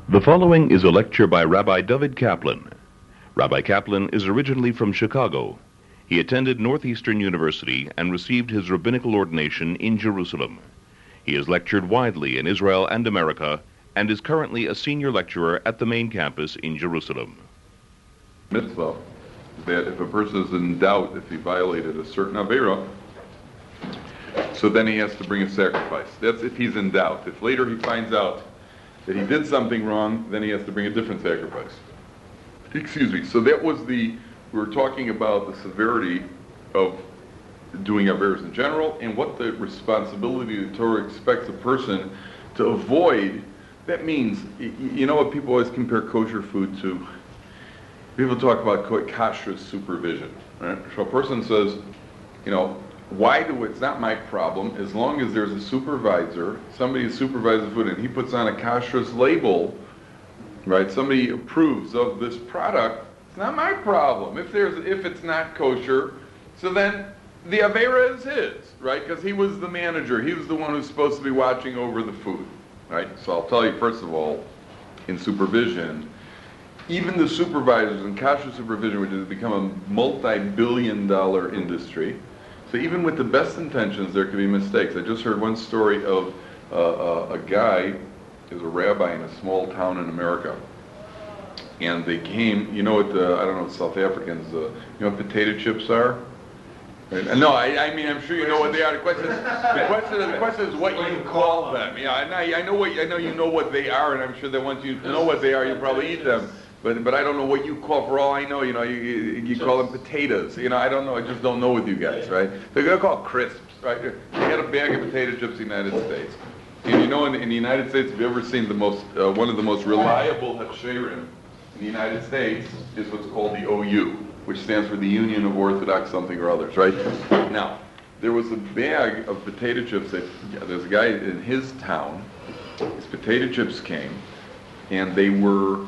The following is a lecture by Rabbi David Kaplan. Rabbi Kaplan is originally from Chicago. He attended Northeastern University and received his rabbinical ordination in Jerusalem. He has lectured widely in Israel and America and is currently a senior lecturer at the main campus in Jerusalem. Mitzvah, that if a person is in doubt if he violated a certain Avera, so then he has to bring a sacrifice. That's if he's in doubt. If later he finds out that he did something wrong, then he has to bring a different sacrifice. Excuse me. So that was we were talking about the severity of doing Averas in general and what the responsibility the Torah expects a person to avoid. That means, you know what people always compare kosher food to? People talk about kashrus supervision, right? So a person says, it's not my problem, as long as there's a supervisor, somebody supervises the food, and he puts on a kashrus label, right? Somebody approves of this product, it's not my problem. If it's not kosher, so then the Avera is his, right? Because he was the manager, he was the one who's supposed to be watching over the food, right? So I'll tell you, first of all, in supervision, even the supervisors in kashrus supervision, which has become a multi-billion-dollar industry, so even with the best intentions, there could be mistakes. I just heard one story of a guy who was a rabbi in a small town in America. And they came, I don't know what South Africans, what potato chips are? No, I mean, I'm sure you know what they are. The question is what you call them. Yeah, I know you know what they are, and I'm sure that once you know what they are, you'll probably eat them. But I don't know what you call. For all I know, you call them potatoes. I don't know. I just don't know with you guys, right? They're gonna call crisps, right? They had a bag of potato chips in the United States, and in the United States, have you ever seen one of the most reliable hafsherim in the United States is what's called the OU, which stands for the Union of Orthodox something or others, right? Now, there was a bag of potato chips that there's a guy in his town. His potato chips came, and they were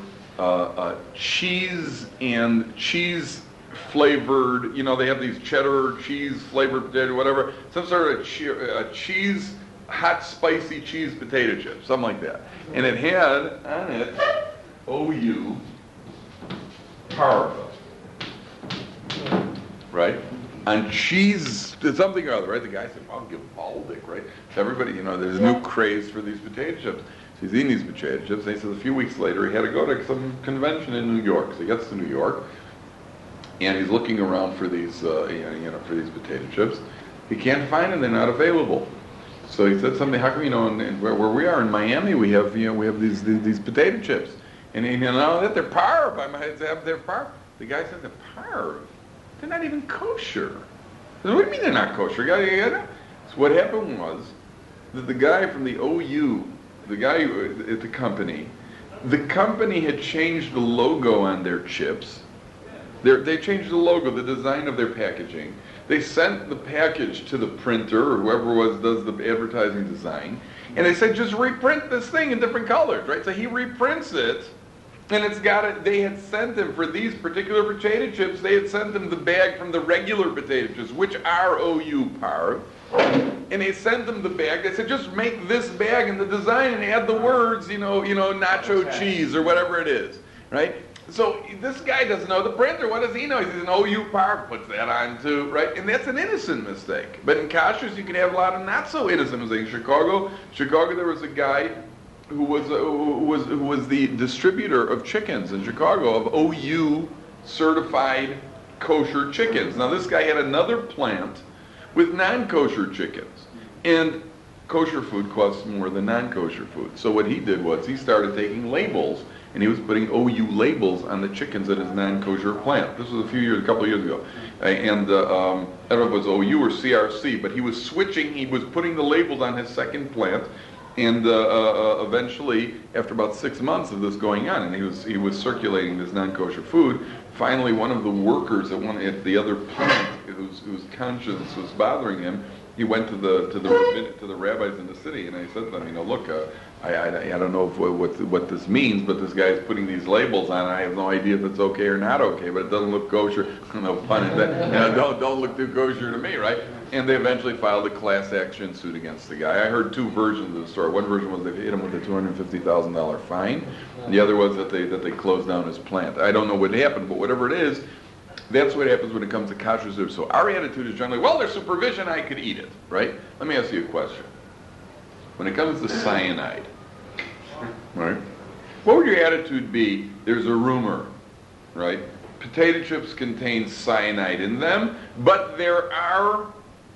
cheese and cheese flavored. They have these cheddar cheese flavored potato, whatever. Some sort of cheese, hot spicy cheese potato chips, something like that. And it had on it OU parva. Right? On cheese, something or other, right? The guy said, I'll give Baldic, right? So everybody, there's a new craze for these potato chips. So he's eating these potato chips, and he says a few weeks later he had to go to some convention in New York. So he gets to New York, and he's looking around for these, for these potato chips. He can't find them; they're not available. So he said something. How come, where we are in Miami, we have these potato chips, and that they're parv. They're parv. The guy said they're parv. They're not even kosher. What do you mean they're not kosher? So what happened was that the guy from the OU, the guy at the company had changed the logo on their chips. They changed the logo, the design of their packaging. They sent the package to the printer, or whoever does the advertising design, and they said, just reprint this thing in different colors, right? So he reprints it, and they had sent him, for these particular potato chips, they had sent him the bag from the regular potato chips, which are OU parv. And they sent him the bag. They said, just make this bag in the design and add the words, nacho cheese or whatever it is, right? So this guy doesn't know the printer. What does he know? He's an OU parv, puts that on too, right? And that's an innocent mistake. But in kashrus, you can have a lot of not so innocent mistakes. In Chicago, there was a guy who was the distributor of chickens in Chicago, of OU certified kosher chickens. Now this guy had another plant with non-kosher chickens, and kosher food costs more than non-kosher food. So what he did was he started taking labels, and he was putting OU labels on the chickens at his non-kosher plant. This was a couple of years ago, and I don't know if it was OU or CRC, but he was putting the labels on his second plant. And eventually, after about 6 months of this going on, and he was circulating this non-kosher food, finally one of the workers at the other plant, whose conscience was bothering him, he went to the rabbis in the city, and I said to them, look, I don't know what this means, but this guy's putting these labels on, and I have no idea if it's okay or not okay, but it doesn't look kosher. No pun intended. Don't look too kosher to me, right? And they eventually filed a class action suit against the guy. I heard two versions of the story. One version was they hit him with a $250,000 fine. And the other was that they closed down his plant. I don't know what happened, but whatever it is, that's what happens when it comes to kosher soup. So our attitude is generally, well, there's supervision, I could eat it, right? Let me ask you a question. When it comes to cyanide, right? What would your attitude be? There's a rumor, right? Potato chips contain cyanide in them, but there are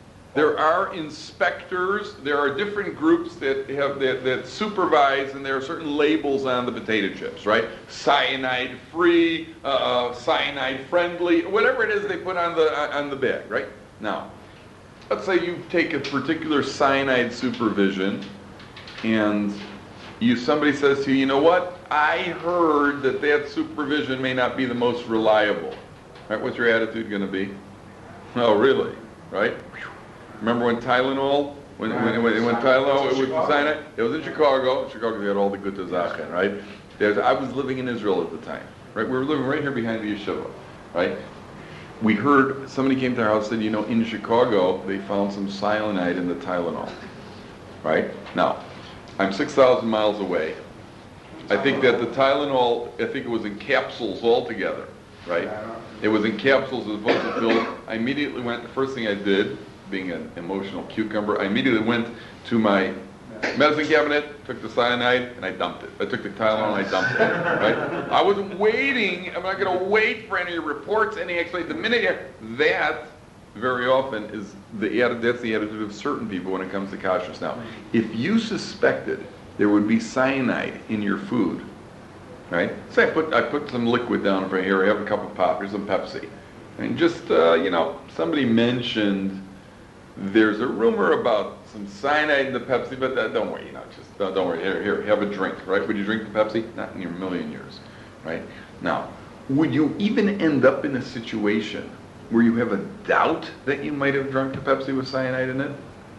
inspectors, there are different groups that supervise, and there are certain labels on the potato chips, right? Cyanide free, cyanide friendly, whatever it is they put on the bag, right? Now, let's say you take a particular cyanide supervision, and somebody says to you, you know what? I heard that supervision may not be the most reliable. Right? What's your attitude going to be? Oh, really? Right? Remember when Tylenol, when Tylenol was cyanide? It was in Chicago. Chicago had all the good Zachen, right? I was living in Israel at the time, right? We were living right here behind the yeshiva, right? We heard somebody came to our house and said, in Chicago they found some cyanide in the Tylenol, right? Now, I'm 6,000 miles away. I think that the Tylenol, it was in capsules altogether, right? It was in capsules as opposed to pills. I immediately went, the first thing I did, being an emotional cucumber, I immediately went to my medicine cabinet, took the cyanide, and I dumped it. I took the Tylenol and I dumped it, right? I wasn't waiting, I'm not going to wait for any reports, any explanation. The minute that, very often, is that's the attitude of certain people when it comes to kashrus. Now, if you suspected there would be cyanide in your food, right? Say I put some liquid down over here, I have a cup of pop, here's some Pepsi. And just, somebody mentioned there's a rumor about some cyanide in the Pepsi, but don't worry, don't worry, here, have a drink, right? Would you drink the Pepsi? Not in your million years, right? Now, would you even end up in a situation where you have a doubt that you might have drunk the Pepsi with cyanide in it?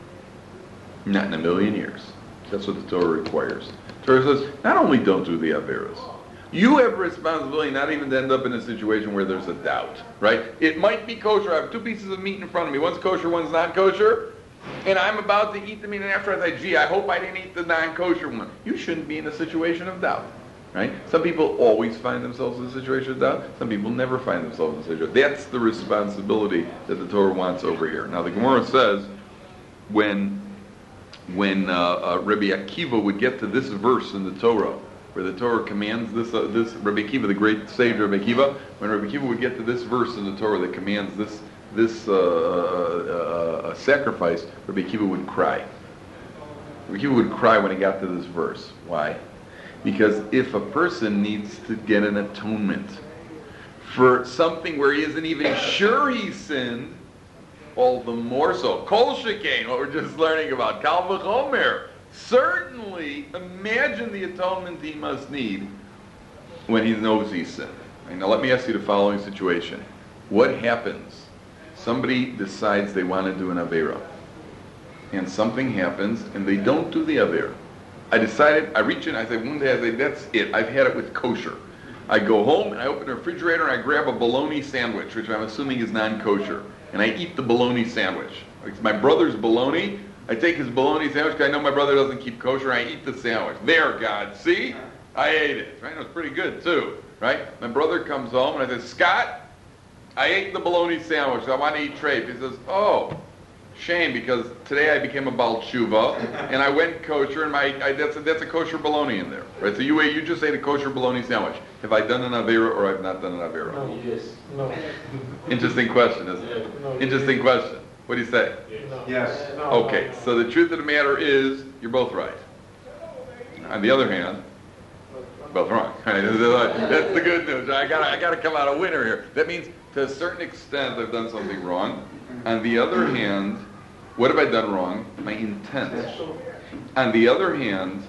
Not in a million years. That's what the Torah requires. The Torah says, not only don't do the averos, you have a responsibility not even to end up in a situation where there's a doubt, right? It might be kosher. I have two pieces of meat in front of me. One's kosher, one's not kosher. And I'm about to eat the meat, and after I say, I hope I didn't eat the non-kosher one. You shouldn't be in a situation of doubt, right? Some people always find themselves in a situation of doubt. Some people never find themselves in a situation. That's the responsibility that the Torah wants over here. Now, the Gemara says, when Rabbi Akiva would get to this verse in the Torah, where the Torah commands this Rabbi Akiva, the great sage Rabbi Akiva, when Rabbi Akiva would get to this verse in the Torah that commands this sacrifice, Rabbi Akiva would cry. Rabbi Akiva would cry when he got to this verse. Why? Because if a person needs to get an atonement for something where he isn't even sure he sinned, all the more so. Kol shekain, what we're just learning about. Kal v'chomer. Certainly, imagine the atonement he must need when he knows he's sinned. Right, now let me ask you the following situation. What happens? Somebody decides they want to do an Avera. And something happens, and they don't do the Avera. I reach in, I say, one day, that's it. I've had it with kosher. I go home, and I open the refrigerator, and I grab a bologna sandwich, which I'm assuming is non-kosher. And I eat the bologna sandwich. It's my brother's bologna. I take his bologna sandwich because I know my brother doesn't keep kosher. I eat the sandwich. There, God, see? I ate it. Right? It was pretty good, too. Right? My brother comes home, and I say, Scott, I ate the bologna sandwich. I want to eat treif. He says, oh, shame, because today I became a Baal Tshuva, and I went kosher, and that's a kosher bologna in there. Right? So you just ate a kosher bologna sandwich. Have I done an Avera or I've not done an Avera? No, yes. No. Interesting question, isn't it? No, Interesting question. What do you say? No. Yes. No. Okay, so the truth of the matter is, you're both right. On the other hand, both wrong. That's the good news. I gotta come out a winner here. That means, to a certain extent, I've done something wrong. On the other hand, what have I done wrong? My intent. On the other hand,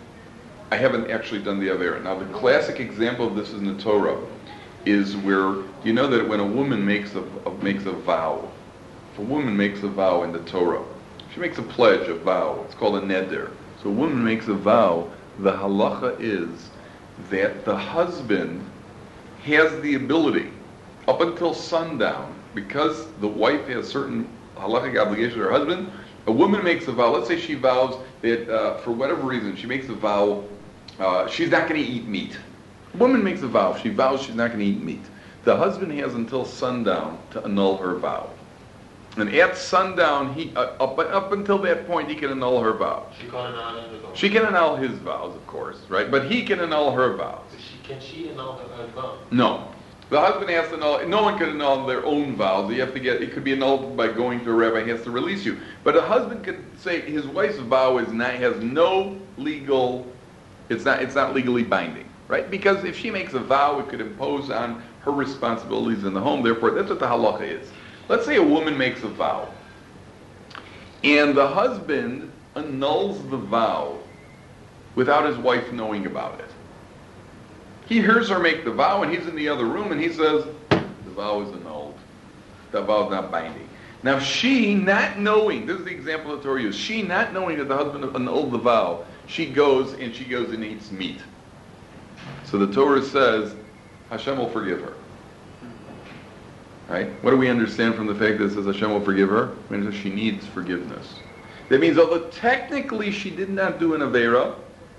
I haven't actually done the Avera. Now, the classic example of this in the Torah is where, you know that when a woman makes a vow, if a woman makes a vow in the Torah, she makes a pledge, a vow, it's called a neder. So a woman makes a vow, the halacha is that the husband has the ability, up until sundown, because the wife has certain halachic obligation to her husband. A woman makes a vow. Let's say she vows that for whatever reason she makes a vow she's not going to eat meat. A woman makes a vow. She vows she's not going to eat meat. The husband has until sundown to annul her vow. And at sundown, he up until that point, he can annul her vows. She can annul his vows, of course, right? But he can annul her vows. Can she annul her own vow? No. The husband has to annul. No one can annul their own vows. You have to get. It could be annulled by going to a rabbi. He has to release you. But a husband could say his wife's vow has no legal. It's not legally binding, right? Because if she makes a vow, it could impose on her responsibilities in the home. Therefore, that's what the halacha is. Let's say a woman makes a vow, and the husband annuls the vow without his wife knowing about it. He hears her make the vow, and he's in the other room, and he says, the vow is annulled. The vow is not binding. Now she, not knowing, this is the example the Torah used, she not knowing that the husband annulled the vow, she goes and eats meat. So the Torah says, Hashem will forgive her. Right? What do we understand from the fact that it says Hashem will forgive her? We understand she needs forgiveness. That means although technically she did not do an Aveira,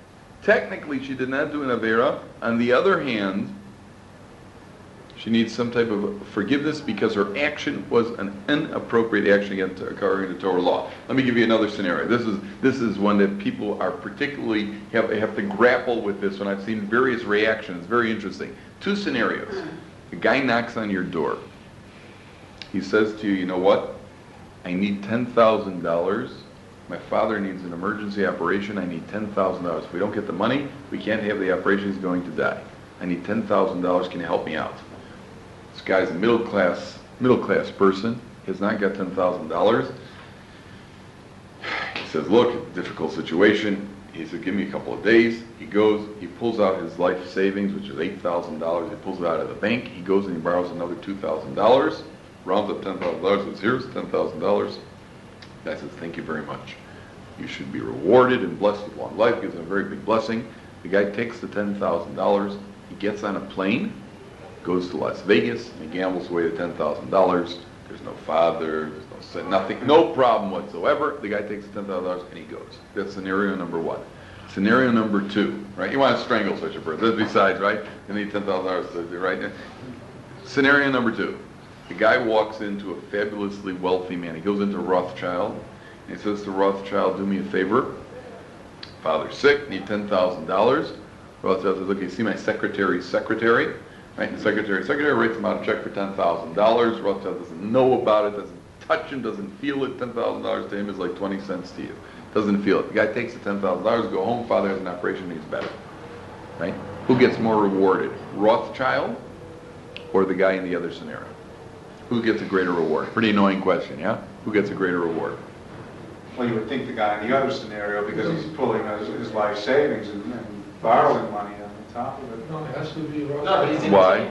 on the other hand, she needs some type of forgiveness because her action was an inappropriate action according to Torah law. Let me give you another scenario. This is one that people are particularly have to grapple with this when I've seen various reactions. It's very interesting. Two scenarios. A guy knocks on your door. He says to you, you know what? I need $10,000. My father needs an emergency operation. I need $10,000. If we don't get the money, we can't have the operation. He's going to die. I need $10,000. Can you help me out? This guy's a middle class person. He has not got $10,000. He says, look, difficult situation. He said, give me a couple of days. He goes, he pulls out his life savings, which is $8,000. He pulls it out of the bank. He goes and he borrows another $2,000. Rounds up $10,000, says, here's $10,000. The guy says, thank you very much. You should be rewarded and blessed with long life. Gives him a very big blessing. The guy takes the $10,000. He gets on a plane, goes to Las Vegas, and he gambles away the $10,000. There's no father, there's no son, nothing, no problem whatsoever. The guy takes the $10,000 and he goes. That's scenario number one. Scenario number two, right? You want to strangle such a person. That's besides, right? You need $10,000, right? Scenario number two. The guy walks into a fabulously wealthy man. He goes into Rothschild, and he says to Rothschild, do me a favor. Father's sick, need $10,000. Rothschild says, okay, see my secretary's secretary? Right? And the secretary writes him out a check for $10,000. Rothschild doesn't know about it, doesn't touch him, doesn't feel it. $10,000 to him is like 20 cents to you. Doesn't feel it. The guy takes the $10,000, go home, father has an operation, he's better. Right? Who gets more rewarded? Rothschild or the guy in the other scenario? Who gets a greater reward? Pretty annoying question, yeah? Who gets a greater reward? Well, you would think the guy in the other scenario, because he's pulling his life savings and borrowing money on top of it. No, it has to be No, but he's in Why?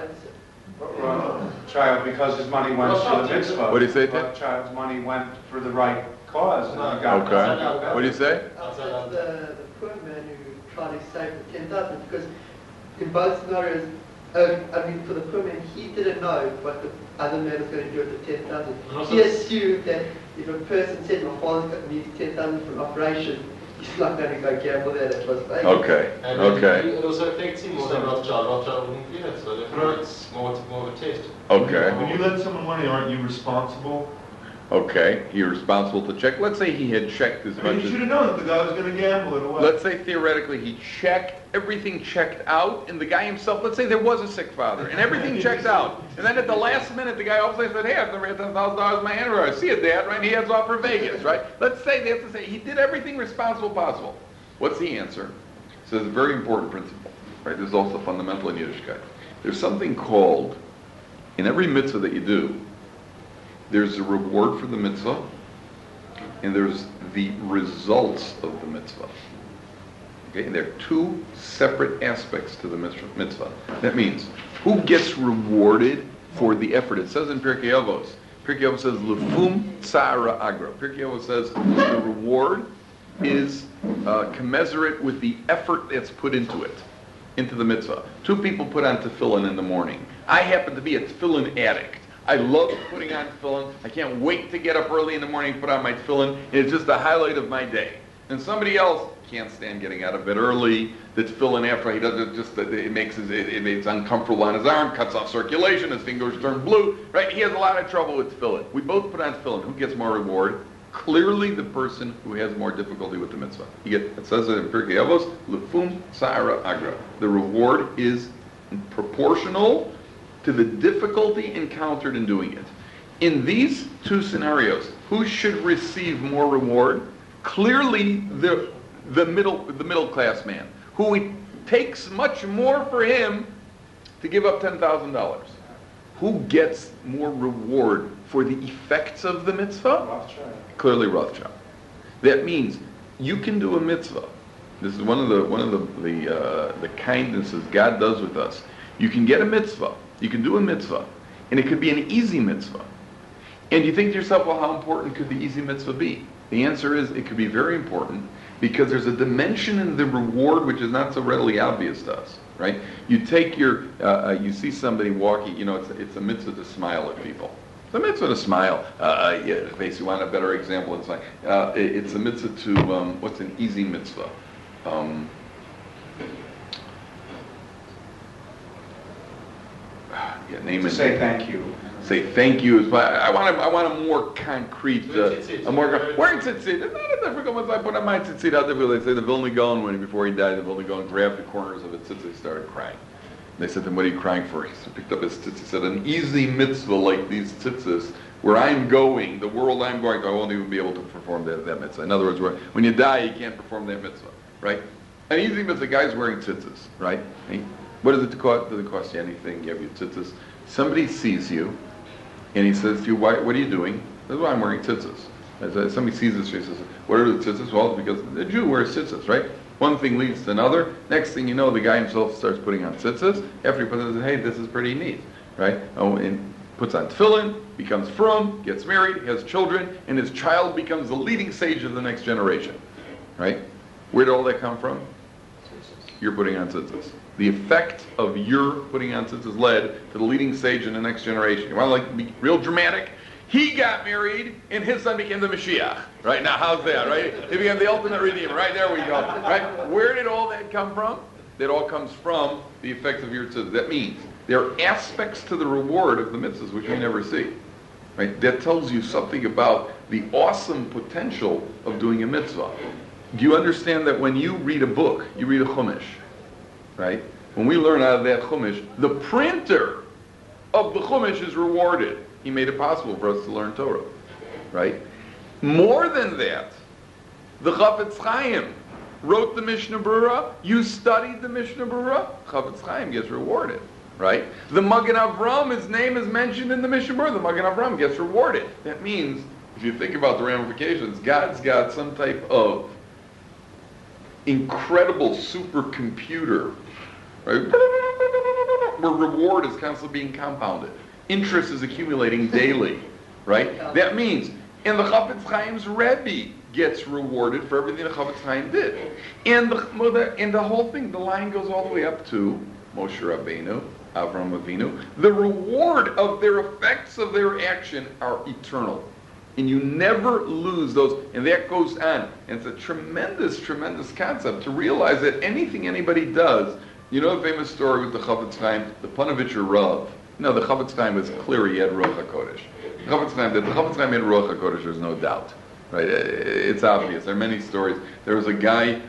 Child, because his money went for the mitzvah. What do you say, Ted? Child's money went for the right cause. And he got Okay. What do you say? Outside the poor man who tried to save the 10,000, because in both scenarios, I mean, for the poor man, he didn't know what the other man was going to do with the 10,000. He assumed that if a person said, my father needs 10,000 for an operation, he's not going to go gamble that at Las Vegas. Okay. And Okay. it also affects him more than Rothschild. Rothschild wouldn't feel it, so therefore it's more of a test. Okay. When you lend someone money, aren't you responsible? Okay. You're responsible to check. Let's say he had checked as I much mean, you as... should have known that the guy was going to gamble it away. Let's say theoretically he checked, everything checked out, and the guy himself, let's say there was a sick father, and everything checked out. And then at the last minute, the guy all of a sudden said, hey, I've never had $10,000 in my hand, or I see it, Dad, right? And he heads off for Vegas, right? Let's say they have to say he did everything responsible possible. What's the answer? It says a very important principle, right? This is also fundamental in Yiddishkeit. There's something called, in every mitzvah that you do, there's a reward for the mitzvah, and there's the results of the mitzvah. Okay, and there are two separate aspects to the mitzvah. That means, who gets rewarded for the effort? It says in Pirkei Avos. Pirkei Avos says, Lefum Tzara Agra. Pirkei Avos says, the reward is commensurate with the effort that's put into it, into the mitzvah. Two people put on tefillin in the morning. I happen to be a tefillin addict. I love putting on tefillin. I can't wait to get up early in the morning and put on my tefillin. And it's just the highlight of my day. And somebody else can't stand getting out of bed early. The tefillin after he does it, it makes it's uncomfortable on his arm, cuts off circulation, his fingers turn blue. Right? He has a lot of trouble with tefillin. We both put on tefillin. Who gets more reward? Clearly, the person who has more difficulty with the mitzvah. It says it in Pirkei Avos, Lefum Sa'ara Agra. The reward is proportional to the difficulty encountered in doing it. In these two scenarios, who should receive more reward? Clearly, the middle class man, who it takes much more for him to give up $10,000. Who gets more reward for the effects of the mitzvah? Rothschild. Clearly, Rothschild. That means you can do a mitzvah. This is one of the kindnesses God does with us. You can get a mitzvah. You can do a mitzvah, and it could be an easy mitzvah. And you think to yourself, well, how important could the easy mitzvah be? The answer is it could be very important because there's a dimension in the reward which is not so readily obvious to us, right? You take you see somebody walking, it's a mitzvah to smile at people. It's a mitzvah to smile. If you want a better example, it's like it's a mitzvah to what's an easy mitzvah? Name it. Say thank you. Say thank you. I want a more concrete. Wearing tzitzit. It's not a difficult once I put on my tzitzit out there. They say the Vilna Gaon, before he died, the Vilna Gaon grabbed the corners of his tzitzit and started crying. They said to him, what are you crying for? He picked up his tzitzit. He said, an easy mitzvah like these tzitzis, where I'm going, the world I'm going to, I won't even be able to perform that mitzvah. In other words, when you die, you can't perform that mitzvah, right? An easy mitzvah, the guy's wearing tzitzis, right? What does it cost? Does it cost you anything? You have your tzitzis. Somebody sees you, and he says to you, what are you doing? This is why I'm wearing tzitzis. Somebody sees this, he says, what are the tzitzis? Well, it's because the Jew wears tzitzis, right? One thing leads to another. Next thing you know, the guy himself starts putting on tzitzis. After he puts on, hey, this is pretty neat, right? And puts on tefillin, becomes frum, gets married, has children, and his child becomes the leading sage of the next generation, right? Where did all that come from? You're putting on tzitzis. The effect of your putting on tzitzis led to the leading sage in the next generation. You want to be real dramatic? He got married, and his son became the Mashiach. Right now, how's that? Right? He became the ultimate redeemer. Right there we go. Right? Where did all that come from? That all comes from the effects of your tzitzis. That means there are aspects to the reward of the mitzvahs which we never see. Right? That tells you something about the awesome potential of doing a mitzvah. Do you understand that when you read a book, you read a chumash, right? When we learn out of that chumash, the printer of the chumash is rewarded. He made it possible for us to learn Torah, right? More than that, the Chafetz Chaim wrote the Mishnah Berurah. You studied the Mishnah Berurah. Chafetz Chaim gets rewarded, right? The Magen Avram, his name is mentioned in the Mishnah Berurah. The Magen Avram gets rewarded. That means, if you think about the ramifications, God's got some type of incredible supercomputer, right? Where reward is constantly being compounded. Interest is accumulating daily, right? That means, and the Chafetz Chaim's Rebbe gets rewarded for everything the Chafetz Chaim did. And the whole thing, the line goes all the way up to Moshe Rabbeinu, Avram Avinu. The reward of their effects of their action are eternal. And you never lose those, and that goes on. And it's a tremendous, tremendous concept to realize that anything anybody does, you know the famous story with the Chafetz Chaim, the Panovitcher Rav. No, the Chafetz Chaim was clear he had Ruach HaKodesh. The Chafetz Chaim had Ruach HaKodesh, there's no doubt. Right? It's obvious. There are many stories. There's a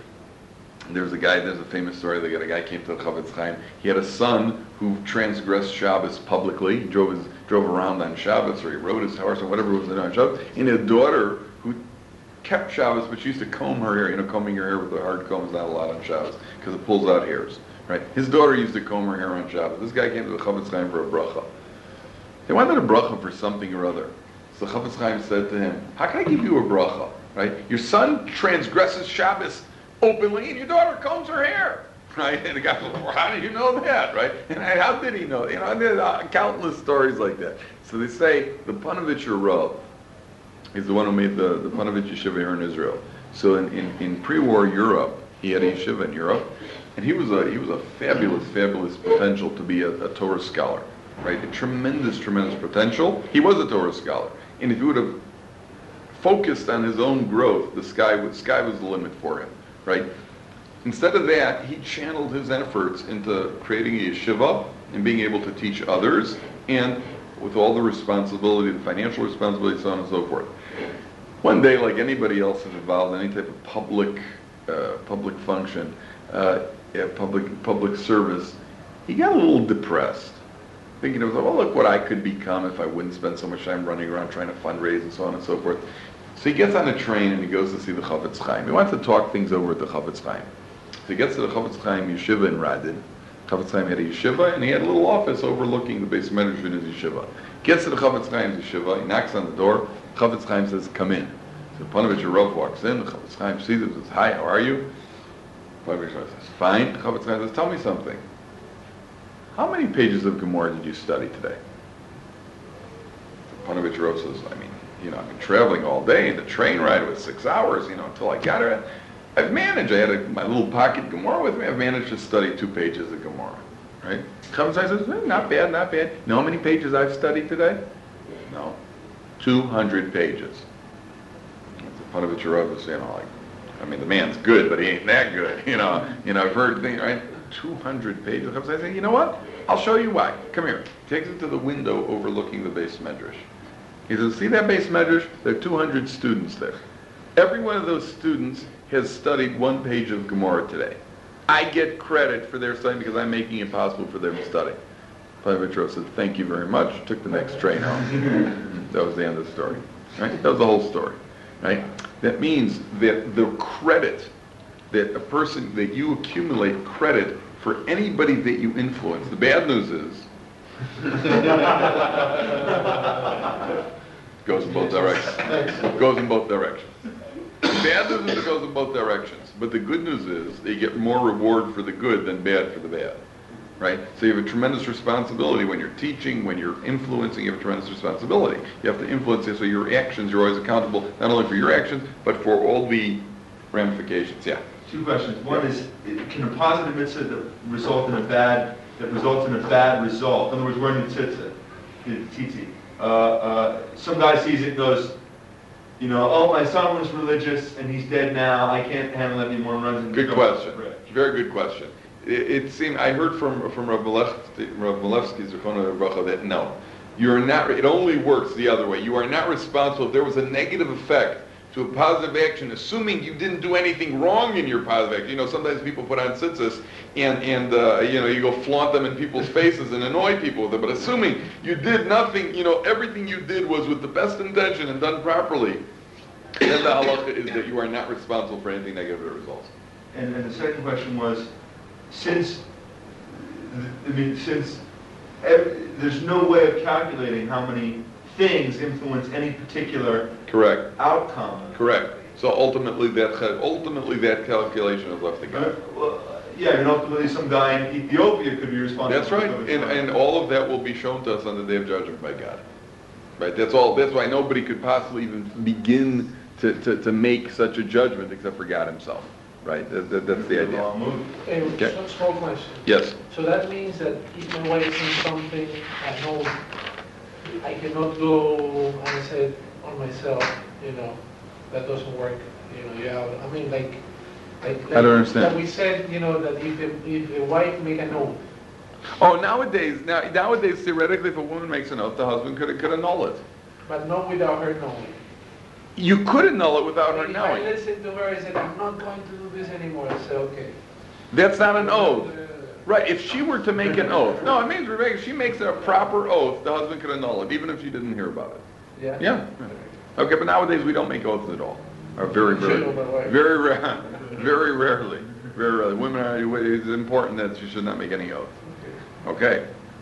famous story, that a guy came to the Chafetz Chaim. He had a son who transgressed Shabbos publicly. He drove around on Shabbos, or he rode his horse, or whatever was on Shabbos. And a daughter who kept Shabbos, but she used to comb her hair. Combing your hair with a hard comb is not allowed on Shabbos, because it pulls out hairs. Right? His daughter used to comb her hair on Shabbos. This guy came to the Chafetz Chaim for a bracha. They wanted a bracha for something or other. So the Chafetz Chaim said to him, how can I give you a bracha? Right? Your son transgresses Shabbos openly, and your daughter combs her hair. Right? And the guy said, well, how did you know that? Right? And how did he know? There's countless stories like that. So they say the Panovitcher Rav is the one who made the Panovitch Yeshiva here in Israel. So in pre-war Europe, he had a yeshiva in Europe. And he was a fabulous, fabulous potential to be a Torah scholar. right? A tremendous, tremendous potential. He was a Torah scholar. And if he would have focused on his own growth, the sky was the limit for him, right? Instead of that, he channeled his efforts into creating a yeshiva and being able to teach others, and with all the responsibility, the financial responsibility, so on and so forth. One day, like anybody else is involved in any type of public function, public service, he got a little depressed, thinking of, well, look what I could become if I wouldn't spend so much time running around trying to fundraise and so on and so forth. So he gets on a train and he goes to see the Chafetz Chaim. He wants to talk things over at the Chafetz Chaim. So he gets to the Chafetz Chaim yeshiva in Radin. Chafetz Chaim had a yeshiva, and he had a little office overlooking the Beis Medrash in his yeshiva. Gets to the Chafetz Chaim's yeshiva, he knocks on the door. Chafetz Chaim says, "Come in." So Panovich Rav walks in. The Chafetz Chaim sees him and says, "Hi, how are you?" Panovich Rav says, "Fine." Chafetz Chaim says, "Tell me something. How many pages of Gemara did you study today?" Panovich Rav says, "I mean, I've been traveling all day, and the train ride was 6 hours, until I got here. I've managed. I had my little pocket Gemara with me. I've managed to study 2 pages of Gemara." Right? Chafetz Chaim says, "Not bad, not bad. You know how many pages I've studied today?" "No, 200 pages." Panovich Rav is, the man's good, but he ain't that good. I've heard things, right? 200 pages. Chafetz Chaim says, "You know what? I'll show you why. Come here." Takes him to the window overlooking the Beis Medrash. He says, "See that Beis Medrash? There are 200 students there. Every one of those students has studied 1 page of Gemara today. I get credit for their studying because I'm making it possible for them to study." Panovich Rav said, "Thank you very much." Took the next train home. That was the end of the story. Right? That was the whole story. Right? That means that the credit that that you accumulate credit for anybody that you influence. The bad news is, goes in both directions. Goes in both directions. The bad news is it goes in both directions. But the good news is that you get more reward for the good than bad for the bad. Right? So you have a tremendous responsibility when you're teaching, when you're influencing, you have a tremendous responsibility. You have to influence it, so your actions, you're always accountable, not only for your actions, but for all the ramifications. Yeah? 2 questions. One is, can a positive mitzvah that results in a bad result? In other words, we're in the tzitzit, some guy sees it and goes, "Oh, my son was religious and he's dead now. I can't handle it anymore." Good question. Very good question. It seemed, I heard from Rav Malevsky Zechona Bracha that no, you're not. It only works the other way. You are not responsible if there was a negative effect to a positive action, assuming you didn't do anything wrong in your positive action. Sometimes people put on tzitzis and you go flaunt them in people's faces and annoy people with it. But assuming you did nothing, everything you did was with the best intention and done properly, then the halacha is that you are not responsible for anything negative that results. And the second question was, since there's no way of calculating how many things influence any particular outcome. Correct. So ultimately that calculation is left to God. Ultimately some guy in Ethiopia could be responsible. That's right, and all of that will be shown to us on the day of judgment by God. Right. That's all. That's why nobody could possibly even begin to make such a judgment except for God Himself. Right, that's the idea. Okay. Small question. Yes. So that means that even when it's in something I know I cannot go and say on myself, that doesn't work. I don't understand. That we said, that if the wife make an oath. Oh, nowadays, theoretically, if a woman makes an oath, the husband could annul it. But not without her knowing. You could annul it without her If knowing. I listen to her and said, "I'm not going to do this anymore," I say, "Okay." That's not an oath. Right, if she were to make an oath. No, it means if she makes a proper oath, the husband could annul it, even if she didn't hear about it. Yeah? Yeah. Okay, but nowadays we don't make oaths at all. Or very rarely. Very rarely. Very rarely. Women it's important that she should not make any oath. Okay?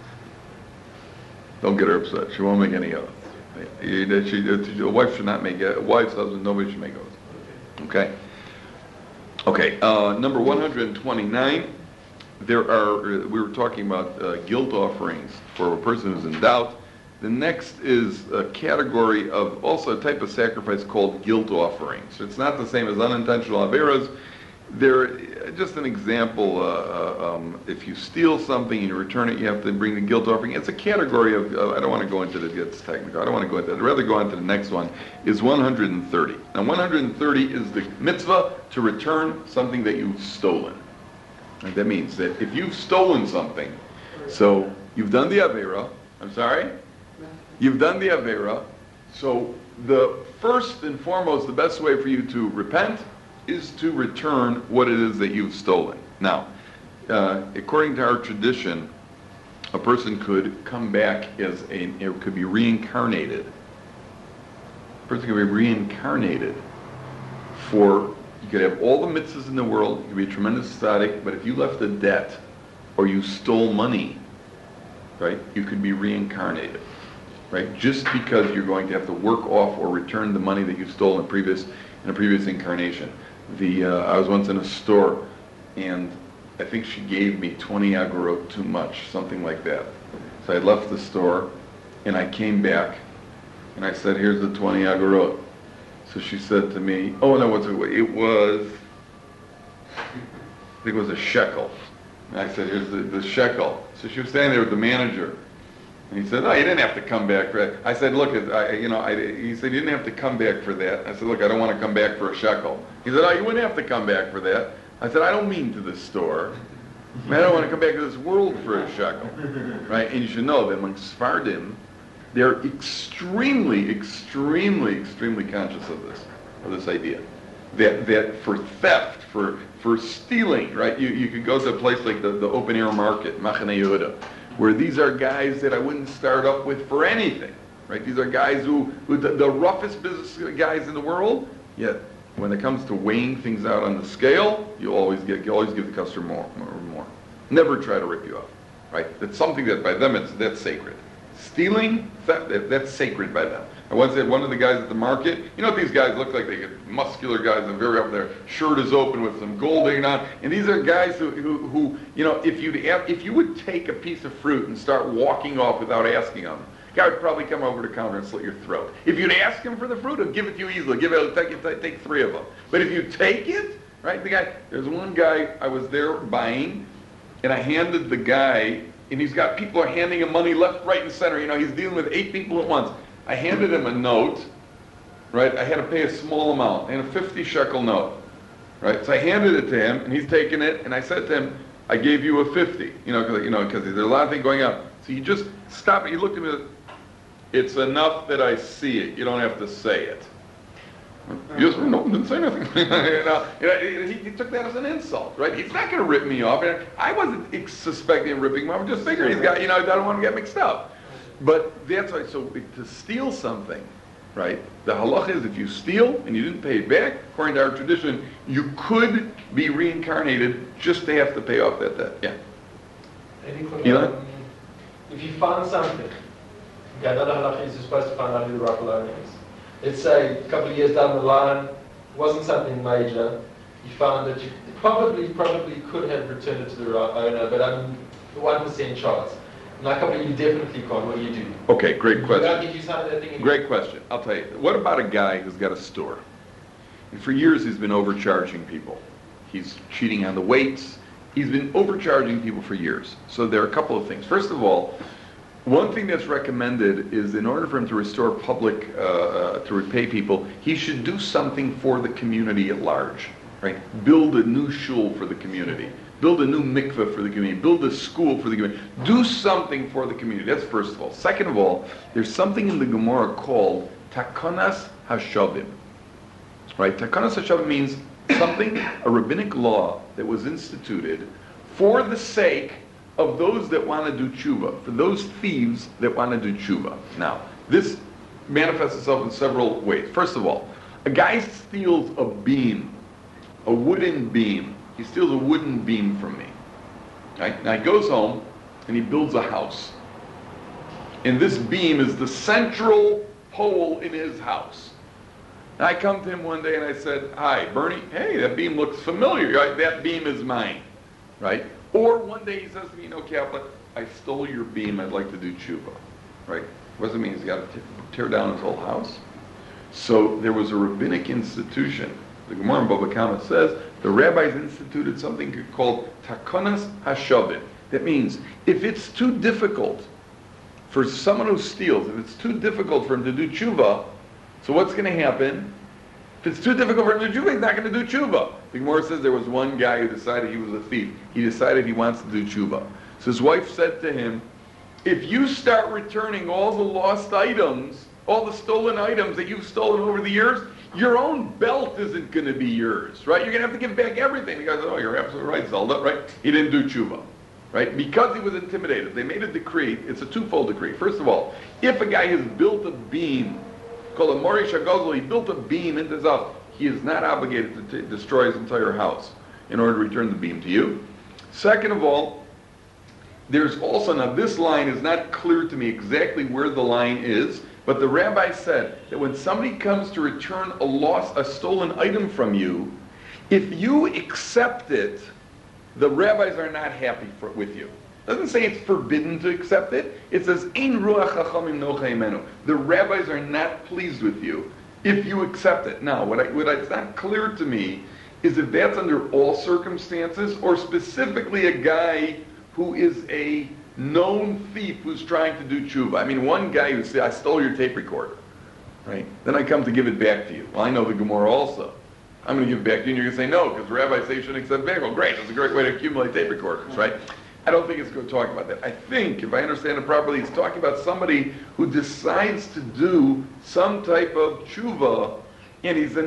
Don't get her upset. She won't make any oath. A wife should not make a wife's husband, nobody should make oaths. Okay? Okay, number 129. We were talking about guilt offerings for a person who's in doubt. The next is a category of also a type of sacrifice called guilt offerings. It's not the same as unintentional averas. Just an example, if you steal something and you return it, you have to bring the guilt offering. It's a category of, I don't want to go into it, it gets technical. I don't want to go into it. I'd rather go on to the next one, is 130. Now 130 is the mitzvah to return something that you've stolen. And that means that if you've stolen something, so you've done the Avera, you've done the Avera, so the first and foremost, the best way for you to repent is to return what it is that you've stolen. Now, according to our tradition, a person could come back it could be reincarnated. A person could be reincarnated you could have all the mitzvahs in the world, you could be a tremendous tzaddik, but if you left a debt or you stole money, right, you could be reincarnated. Right? Just because you're going to have to work off or return the money that you stole in a previous incarnation. I was once in a store, and I think she gave me 20 agorot too much, something like that. So I left the store, and I came back, and I said, "Here's the 20 agorot." So she said to me, "Oh no, it was? I think it was a shekel." And I said, "Here's the shekel." So she was standing there with the manager. And he said, "No, you didn't have to come back for that." I said, "Look, he said, "You didn't have to come back for that." I said, "Look, I don't want to come back for a shekel." He said, "Oh, you wouldn't have to come back for that." I said, "I don't mean to this store. I don't want to come back to this world for a shekel." Right? And you should know that among Sephardim, they're extremely, extremely, extremely conscious of this idea. That for theft, for stealing, right? You could go to a place like the open air market, Machane Yehuda, where these are guys that I wouldn't start up with for anything, right? These are guys who the roughest business guys in the world, yet when it comes to weighing things out on the scale, you always give the customer more. Never try to rip you off, right? That's something that by them, that's sacred. Stealing, that's sacred by them. I once had one of the guys at the market, you know what these guys look like? They get muscular guys, and very up there, shirt is open with some gold hanging on, and these are guys who if you would take a piece of fruit and start walking off without asking them, the guy would probably come over to the counter and slit your throat. If you'd ask him for the fruit, he'll give it to you easily. Take 3 of them. But if you take it, right? There's one guy I was there buying, and I handed the guy, and people are handing him money left, right, and center. He's dealing with 8 people at once. I handed him a note, right? I had to pay a small amount, and a 50 shekel note, right? So I handed it to him, and he's taking it, and I said to him, "I gave you a 50, because there's a lot of things going on." So you just stop it. He looked at me. "It's enough that I see it. You don't have to say it." Yes, no, didn't say nothing. He took that as an insult, right? He's not going to rip me off. I wasn't suspecting him ripping me off. I just figured he's got, I don't want to get mixed up. But that's why, so to steal something, right? The halach is if you steal and you didn't pay it back, according to our tradition, you could be reincarnated just to have to pay off that debt. Yeah. If you found something, okay, another halach is you're supposed to find out who the rightful owner is. Let's say a couple of years down the line, it wasn't something major. You found that you probably could have returned it to the right owner, but the 1% chance. Now, a couple of you definitely can't. What do you do? Okay, great question. Did you sign that thing? Great question. I'll tell you. What about a guy who's got a store? And for years he's been overcharging people. He's cheating on the weights. He's been overcharging people for years. So there are a couple of things. First of all, one thing that's recommended is in order for him to restore to repay people, he should do something for the community at large, right? Build a new shul for the community. Build a new mikveh for the community. Build a school for the community. Do something for the community. That's first of all. Second of all, there's something in the Gemara called Takanas Hashavim. Right? Takanas Hashavim means something, a rabbinic law that was instituted for the sake of those that want to do tshuva, for those thieves that want to do tshuva. Now, this manifests itself in several ways. First of all, a guy steals a beam, a wooden beam. He steals a wooden beam from me. Right? Now he goes home and he builds a house. And this beam is the central pole in his house. And I come to him one day and I said, "Hi, Bernie, hey, that beam looks familiar. Right? That beam is mine." Right? Or one day he says to me, "Kaplan, I stole your beam. I'd like to do tshuva." Right? What does it mean? He's got to tear down his whole house? So there was a rabbinic institution. The Gemara in Bava Kama says, the rabbis instituted something called takonas hashavit. That means if it's too difficult for someone who steals, if it's too difficult for him to do tshuva, so what's going to happen? If it's too difficult for him to do tshuva, he's not going to do tshuva. The Gemara says there was one guy who decided he was a thief. He decided he wants to do tshuva. So his wife said to him, if you start returning all the lost items, all the stolen items that you've stolen over the years, your own belt isn't going to be yours, right? You're going to have to give back everything. The guy said, oh, you're absolutely right, Zelda, right? He didn't do tshuva, right? Because he was intimidated. They made a decree. It's a twofold decree. First of all, if a guy has built a beam, called a Morish HaGozel, he built a beam into his house, he is not obligated to destroy his entire house in order to return the beam to you. Second of all, there's also, now this line is not clear to me exactly where the line is, but the rabbi said that when somebody comes to return a stolen item from you, if you accept it, the rabbis are not happy with you. It doesn't say it's forbidden to accept it. It says, Ein ruach chachamim nocha imenu. The rabbis are not pleased with you if you accept it. Now, what's not clear to me is if that's under all circumstances or specifically a guy who is a known thief who's trying to do tshuva. I mean, one guy who said, I stole your tape recorder, right? Then I come to give it back to you. Well, I know the Gemara also. I'm going to give it back to you, and you're going to say no, because the rabbis say you shouldn't accept back. Well, great, that's a great way to accumulate tape recorders, right? I don't think it's going to talk about that. I think, if I understand it properly, it's talking about somebody who decides to do some type of tshuva, and he's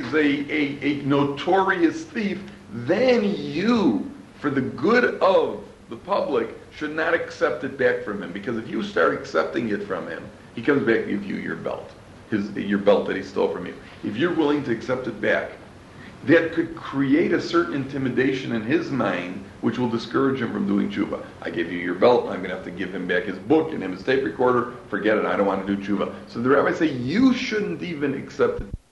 a notorious thief. Then you, for the good of the public, should not accept it back from him, because if you start accepting it from him, he comes back and gives you your belt, your belt that he stole from you. If you're willing to accept it back, that could create a certain intimidation in his mind, which will discourage him from doing tshuva. I gave you your belt, I'm going to have to give him back his book and his tape recorder. Forget it, I don't want to do tshuva. So the rabbis say you shouldn't even accept it.